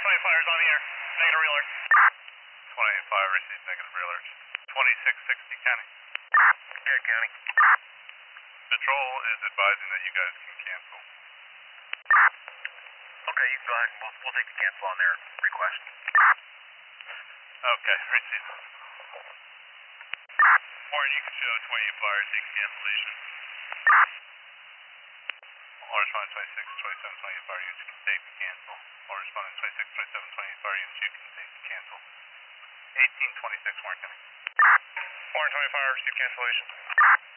20 fires on the air. Negative realert. 25 received negative realert. 2660 county. Yeah, county. Patrol is advising that you guys can cancel. Okay, you can go ahead and we'll take the cancel on their request. Okay, received. Warren, you can show 28 fire taking cancellation. All responding 26, 27, 28 fire units, you can take the cancel. All responding 26, 27, 28 fire units, you can take the cancel. 1826, Warren County. Warren 25, receive cancellation.